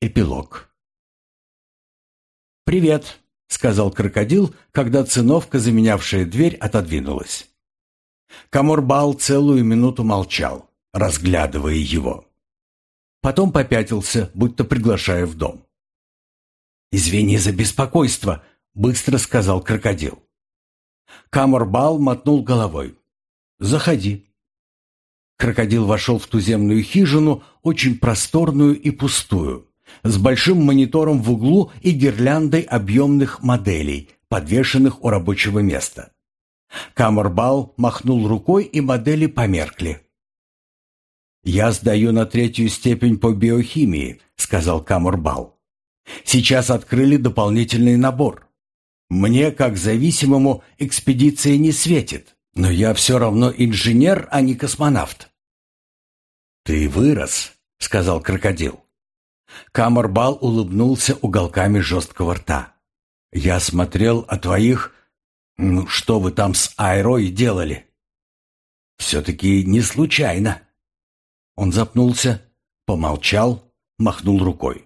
Эпилог. «Привет», — сказал крокодил, когда циновка, заменявшая дверь, отодвинулась. Каморбал целую минуту молчал, разглядывая его. Потом попятился, будто приглашая в дом. «Извини за беспокойство», — быстро сказал крокодил. Каморбал мотнул головой. «Заходи». Крокодил вошел в туземную хижину, очень просторную и пустую, с большим монитором в углу и гирляндой объемных моделей, подвешенных у рабочего места. Каморбал махнул рукой, и модели померкли. «Я сдаю на 3-ю степень по биохимии», — сказал Каморбал. «Сейчас открыли дополнительный набор. Мне, как зависимому, экспедиция не светит, но я все равно инженер, а не космонавт». «Ты вырос», — сказал крокодил. Каморбал улыбнулся уголками жесткого рта. «Я смотрел о твоих... что вы там с Айрой делали?» «Все-таки не случайно». Он запнулся, помолчал, махнул рукой.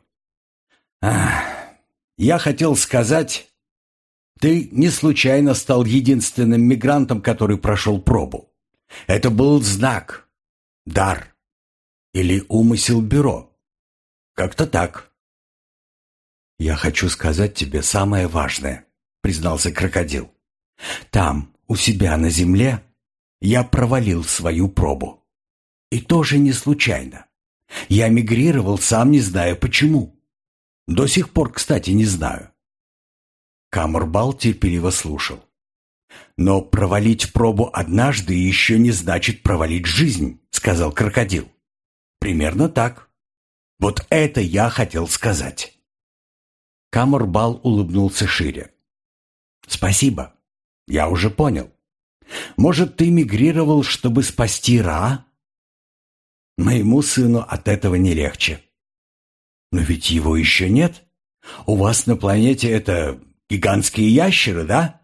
Я хотел сказать, ты не случайно стал единственным мигрантом, который прошел пробу. Это был знак, дар или умысел бюро. Как-то так». «Я хочу сказать тебе самое важное», — признался крокодил. «Там, у себя на земле, я провалил свою пробу. И тоже не случайно. Я мигрировал, сам не зная почему. До сих пор, кстати, не знаю». Каморбал терпеливо слушал. «Но провалить пробу однажды еще не значит провалить жизнь», — сказал крокодил. «Примерно так. Вот это я хотел сказать». Каморбал улыбнулся шире. «Спасибо. Я уже понял. Может, ты мигрировал, чтобы спасти Ра? Моему сыну от этого не легче. Но ведь его еще нет. У вас на планете это гигантские ящеры, да?»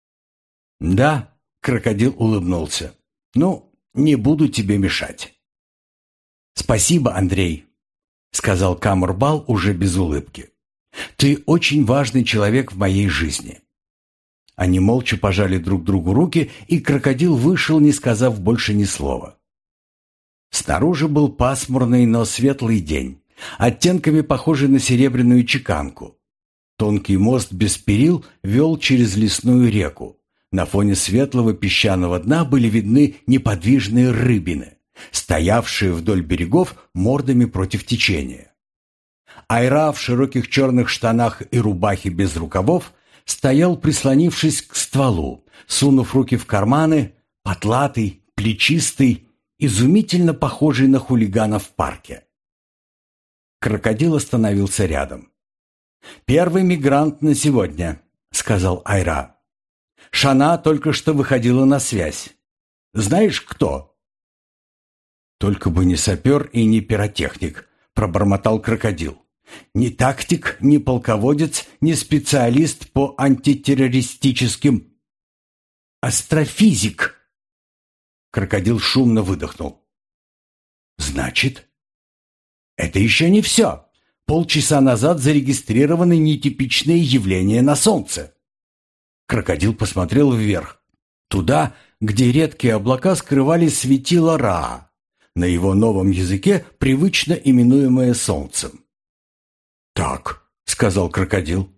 «Да», — крокодил улыбнулся. «Ну, не буду тебе мешать». «Спасибо, Андрей», — сказал Каморбал уже без улыбки. «Ты очень важный человек в моей жизни». Они молча пожали друг другу руки, и крокодил вышел, не сказав больше ни слова. Снаружи был пасмурный, но светлый день, оттенками похожий на серебряную чеканку. Тонкий мост без перил вел через лесную реку. На фоне светлого песчаного дна были видны неподвижные рыбины, стоявшие вдоль берегов мордами против течения. Айра в широких черных штанах и рубахе без рукавов стоял, прислонившись к стволу, сунув руки в карманы, потлатый, плечистый, изумительно похожий на хулигана в парке. Крокодил остановился рядом. «Первый мигрант на сегодня», — сказал Айра. «Шана только что выходила на связь. Знаешь, кто?» «Только бы не сапер и не пиротехник», — пробормотал крокодил. «Ни тактик, ни полководец, ни специалист по антитеррористическим...» «Астрофизик!» Крокодил шумно выдохнул. «Значит, это еще не все. Полчаса назад зарегистрированы нетипичные явления на Солнце». Крокодил посмотрел вверх, туда, где редкие облака скрывали светило Ра, на его новом языке, привычно именуемое Солнцем. «Так», — сказал крокодил.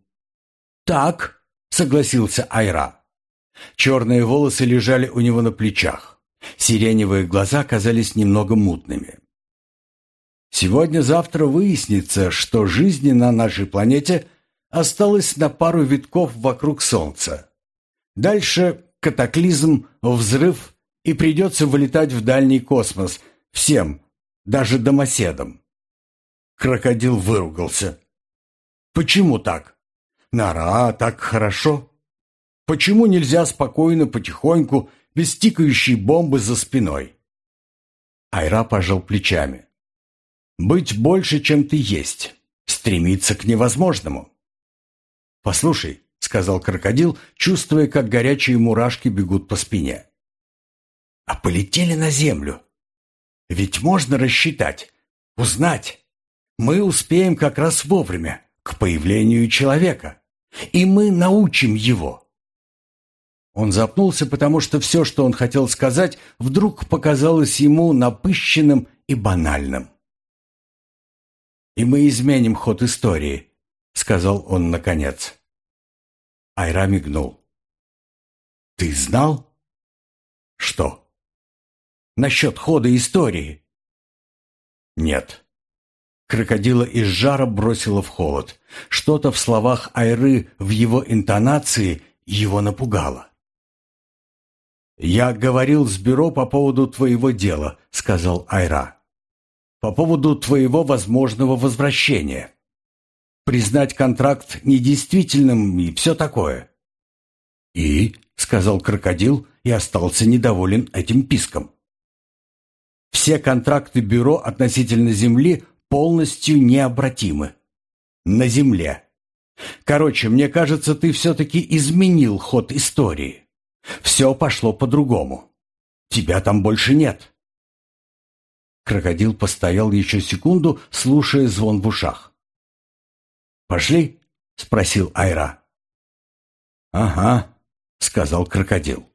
«Так», — согласился Айра. Черные волосы лежали у него на плечах. Сиреневые глаза казались немного мутными. «Сегодня-завтра выяснится, что жизни на нашей планете осталось на пару витков вокруг Солнца. Дальше катаклизм, взрыв, и придется вылетать в дальний космос всем, даже домоседам». Крокодил выругался. «Почему так? На Ра так хорошо. Почему нельзя спокойно, потихоньку, без тикающей бомбы за спиной?» Айра пожал плечами. «Быть больше, чем ты есть. Стремиться к невозможному». «Послушай», — сказал крокодил, чувствуя, как горячие мурашки бегут по спине. «А полетели на Землю? Ведь можно рассчитать, узнать. Мы успеем как раз вовремя, к появлению человека, и мы научим его». Он запнулся, потому что все, что он хотел сказать, вдруг показалось ему напыщенным и банальным. «И мы изменим ход истории», — сказал он наконец. Айра мигнул. «Ты знал?» «Что?» «Насчет хода истории?» «Нет». Крокодила из жара бросило в холод. Что-то в словах Айры, в его интонации его напугало. «Я говорил с бюро по поводу твоего дела», — сказал Айра. «По поводу твоего возможного возвращения. Признать контракт недействительным и все такое». «И?» — сказал крокодил и остался недоволен этим писком. «Все контракты бюро относительно земли полностью необратимы. На земле. Короче, мне кажется, ты все-таки изменил ход истории. Все пошло по-другому. Тебя там больше нет». Крокодил постоял еще секунду, слушая звон в ушах. «Пошли?» — спросил Айра. «Ага», — сказал крокодил.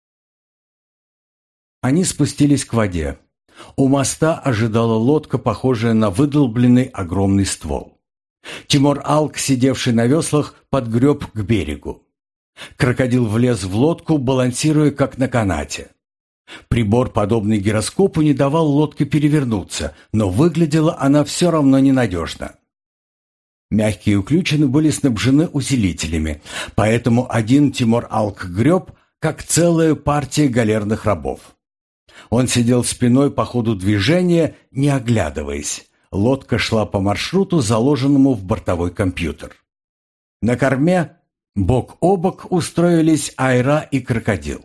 Они спустились к воде. У моста ожидала лодка, похожая на выдолбленный огромный ствол. Тимур-Алк, сидевший на веслах, подгреб к берегу. Крокодил влез в лодку, балансируя как на канате. Прибор, подобный гироскопу, не давал лодке перевернуться, но выглядела она все равно ненадежно. Мягкие уключины были снабжены усилителями, поэтому один Тимур-Алк греб, как целая партия галерных рабов. Он сидел спиной по ходу движения, не оглядываясь. Лодка шла по маршруту, заложенному в бортовой компьютер. На корме бок о бок устроились Айра и крокодил.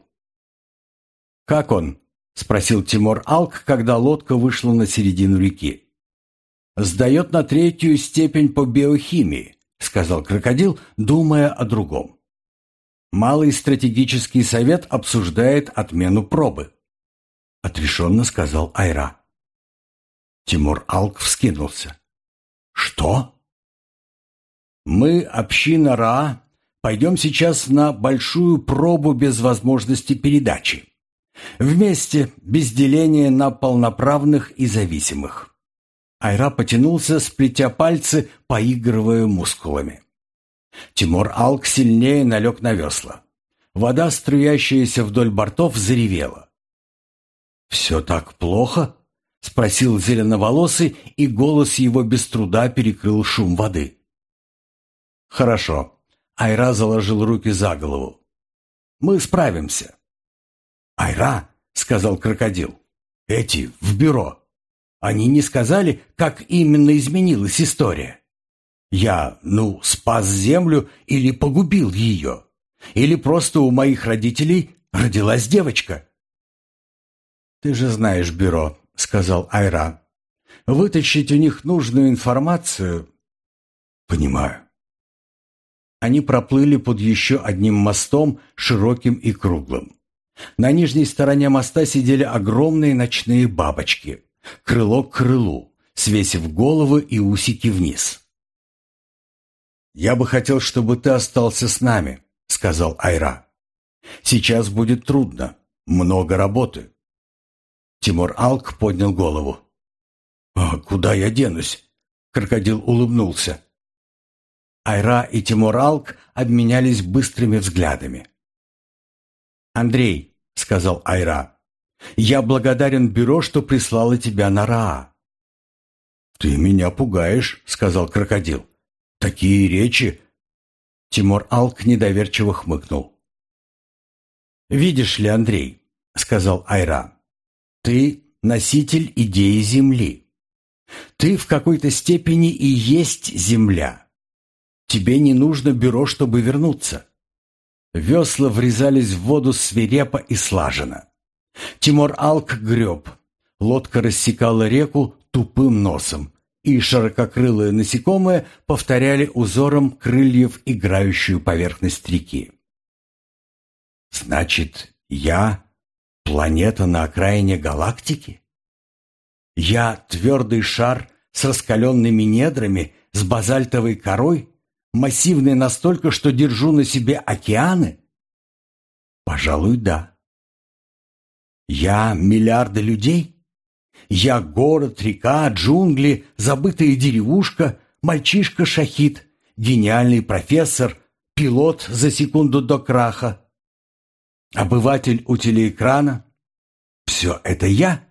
«Как он?» — спросил Тимур-Алк, когда лодка вышла на середину реки. «Сдает на 3-ю степень по биохимии», — сказал крокодил, думая о другом. «Малый стратегический совет обсуждает отмену пробы», — отрешенно сказал Айра. Тимур-Алк вскинулся. «Что?» «Мы, община Ра, пойдем сейчас на большую пробу без возможности передачи. Вместе, без деления на полноправных и зависимых». Айра потянулся, сплетя пальцы, поигрывая мускулами. Тимур-Алк сильнее налег на весла. Вода, струящаяся вдоль бортов, заревела. «Все так плохо?» — спросил зеленоволосый, и голос его без труда перекрыл шум воды. «Хорошо». Айра заложил руки за голову. «Мы справимся». «Айра», — сказал крокодил, — «эти в бюро. Они не сказали, как именно изменилась история. Я, спас землю или погубил ее? Или просто у моих родителей родилась девочка?» «Ты же знаешь бюро», — сказал Айра. «Вытащить у них нужную информацию...» «Понимаю». Они проплыли под еще одним мостом, широким и круглым. На нижней стороне моста сидели огромные ночные бабочки, крыло к крылу, свесив головы и усики вниз. «Я бы хотел, чтобы ты остался с нами», — сказал Айра. «Сейчас будет трудно, много работы». Тимур-Алк поднял голову. «А куда я денусь?» — крокодил улыбнулся. Айра и Тимур-Алк обменялись быстрыми взглядами. «Андрей», — сказал Айра, — «я благодарен бюро, что прислало тебя на Раа». «Ты меня пугаешь», — сказал крокодил. «Такие речи...» Тимур-Алк недоверчиво хмыкнул. «Видишь ли, Андрей», — сказал Айра, — «ты носитель идеи Земли. Ты в какой-то степени и есть Земля. Тебе не нужно бюро, чтобы вернуться». Весла врезались в воду свирепо и слаженно. Тимур-Алк греб. Лодка рассекала реку тупым носом, и ширококрылые насекомые повторяли узором крыльев играющую поверхность реки. «Значит, я — планета на окраине галактики? Я — твердый шар с раскаленными недрами, с базальтовой корой, массивной настолько, что держу на себе океаны? Пожалуй, да. Я миллиарды людей? Я город, река, джунгли, забытая деревушка, мальчишка-шахид, гениальный профессор, пилот за секунду до краха, обыватель у телеэкрана. Все это я?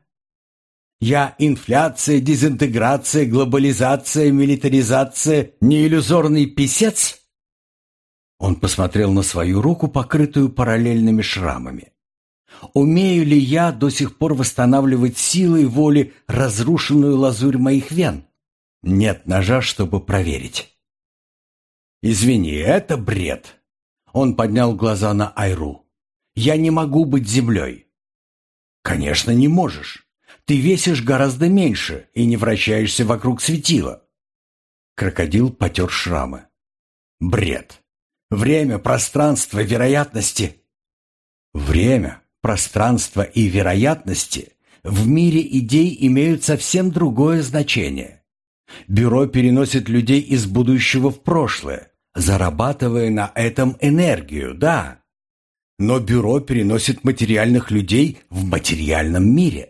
Я инфляция, дезинтеграция, глобализация, милитаризация, не иллюзорный писец? Он посмотрел на свою руку, покрытую параллельными шрамами. Умею ли я до сих пор восстанавливать силой воли разрушенную лазурь моих вен? Нет ножа, чтобы проверить. Извини, это бред. Он поднял глаза на Айру. Я не могу быть землей. Конечно, не можешь. Ты весишь гораздо меньше и не вращаешься вокруг светила. Крокодил потер шрамы. Бред. Время, пространство, вероятности. Время, пространство и вероятности в мире идей имеют совсем другое значение. Бюро переносит людей из будущего в прошлое, зарабатывая на этом энергию, да. Но бюро переносит материальных людей в материальном мире.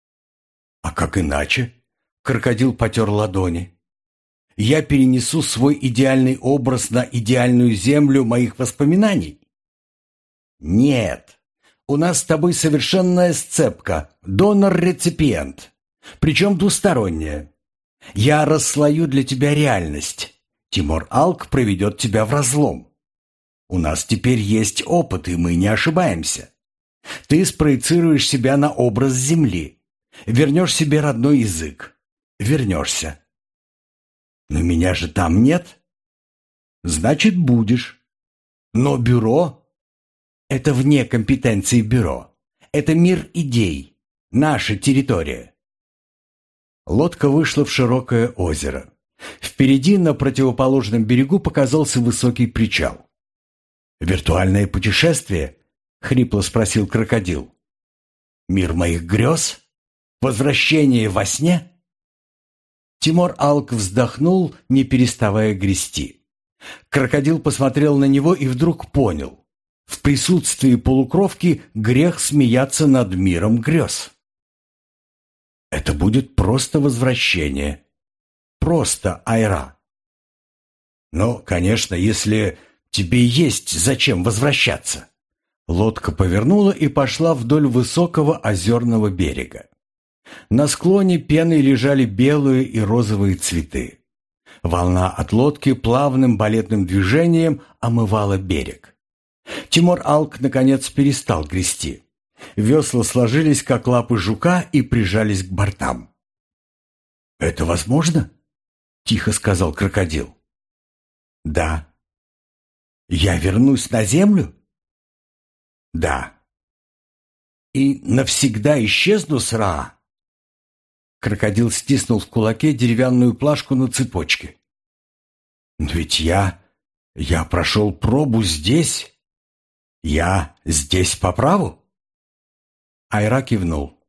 А как иначе? Крокодил потер ладони. Я перенесу свой идеальный образ на идеальную землю моих воспоминаний? Нет. У нас с тобой совершенная сцепка, донор-реципиент, причем двусторонняя. Я расслою для тебя реальность. Тимур Алк проведет тебя в разлом. У нас теперь есть опыт, и мы не ошибаемся. Ты спроецируешь себя на образ Земли. Вернешь себе родной язык. Вернешься. Но меня же там нет. Значит, будешь. Но бюро — это вне компетенции бюро. Это мир идей. Наша территория. Лодка вышла в широкое озеро. Впереди, на противоположном берегу, показался высокий причал. «Виртуальное путешествие?» — хрипло спросил крокодил. «Мир моих грез? Возвращение во сне?» Тимур Алк вздохнул, не переставая грести. Крокодил посмотрел на него и вдруг понял. В присутствии полукровки грех смеяться над миром грез. Это будет просто возвращение. Просто Айра. Но, конечно, если тебе есть зачем возвращаться. Лодка повернула и пошла вдоль высокого озерного берега. На склоне пеной лежали белые и розовые цветы. Волна от лодки плавным балетным движением омывала берег. Тимур Алк наконец перестал грести. Весла сложились, как лапы жука, и прижались к бортам. «Это возможно?» — тихо сказал крокодил. «Да». «Я вернусь на землю?» «Да». «И навсегда исчезну с Ра?» Крокодил стиснул в кулаке деревянную плашку на цепочке. «Но ведь я прошел пробу здесь. Я здесь по праву?» Айра кивнул.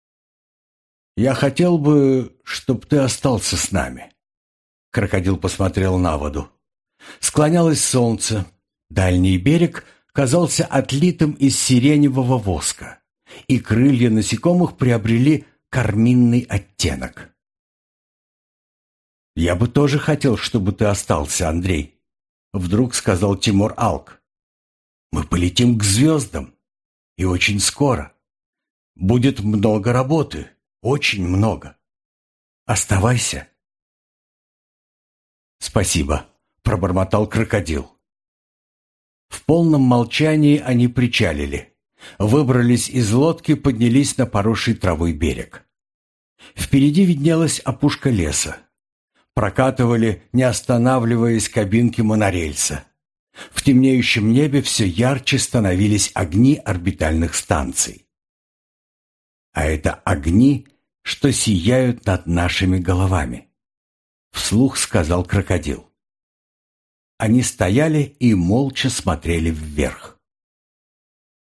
«Я хотел бы, чтоб ты остался с нами». Крокодил посмотрел на воду. Склонялось солнце. Дальний берег казался отлитым из сиреневого воска, и крылья насекомых приобрели карминный оттенок. «Я бы тоже хотел, чтобы ты остался, Андрей», — вдруг сказал Тимур Алк. «Мы полетим к звездам, и очень скоро. Будет много работы, очень много. Оставайся». «Спасибо», — пробормотал крокодил. В полном молчании они причалили, выбрались из лодки, поднялись на поросший травой берег. Впереди виднелась опушка леса. Прокатывали, не останавливаясь, кабинки монорельса. В темнеющем небе все ярче становились огни орбитальных станций. А это огни, что сияют над нашими головами, вслух сказал крокодил. Они стояли и молча смотрели вверх.